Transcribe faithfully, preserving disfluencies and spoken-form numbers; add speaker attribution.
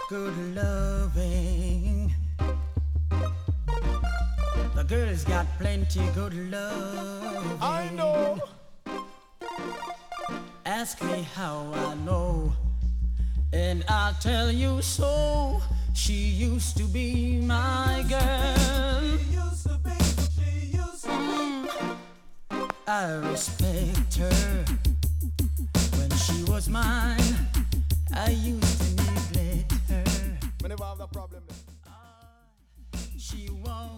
Speaker 1: good loving. The girl's got plenty good loving.
Speaker 2: I know.
Speaker 1: Ask me how I know, and I'll tell you so. She used to be my girl.
Speaker 2: She used to be, she used to be.
Speaker 1: Mm. I respect her. When she was mine, I used to neglect her.
Speaker 2: Whenever I have that problem.
Speaker 1: She won't.